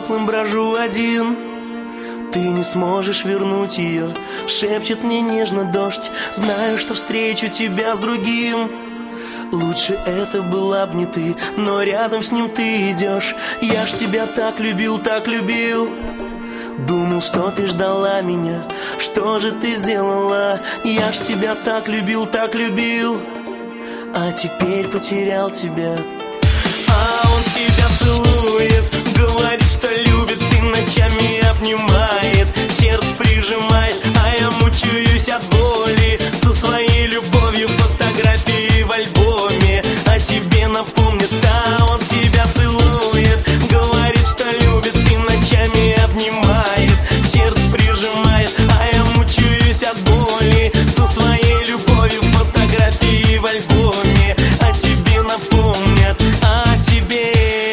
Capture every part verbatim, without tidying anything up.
теплым брожу один. Ты не сможешь вернуть ее, шепчет мне нежно дождь. Знаю, что встречу тебя с другим. Лучше это была б не ты, но рядом с ним ты идешь. Я ж тебя так любил, так любил. Думал, что ты ждала меня, что же ты сделала? Я ж тебя так любил, так любил. А теперь потерял тебя. А он тебя целует, говорит, что любит, и ночами обнимает, в сердце прижимает, а я мучаюсь от боли. Со своей любовью фотографии в альбоме о тебе напомнит. А он тебя целует, говорит, что любит, и ночами обнимает, в сердце прижимает, а я мучаюсь от боли. Со своей любовью фотографии в альбоме о тебе напомнят, о тебе.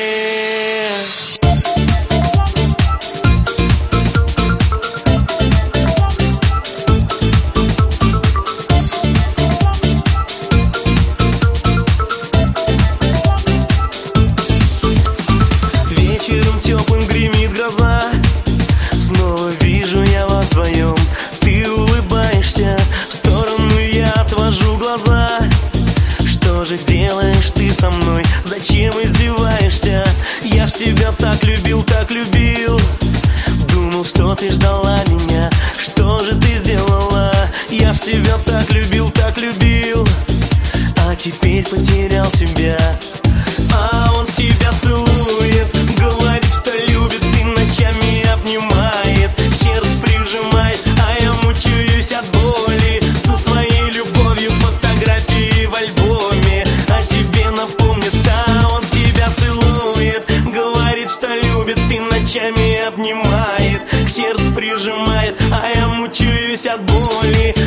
Вечером теплым гремит гроза, снова вижу я вас вдвоем. Ты улыбаешься, в сторону я отвожу глаза. Что же делаешь ты со мной? Зачем издеваешься? Я ж тебя так любил, так любил. Думал, что ты ждала меня, что же ты сделала? Я ж тебя так любил, так любил. А теперь потерял тебя. А он тебя целует, говорит, что любит, и ночами обнимает, в сердце прижимает, а я мучаюсь от боли. Со своей любовью фотографии в альбоме о тебе напомнит. А он тебя целует, говорит, что любит, и ночами обнимает, к сердцу прижимает, а я мучаюсь от боли.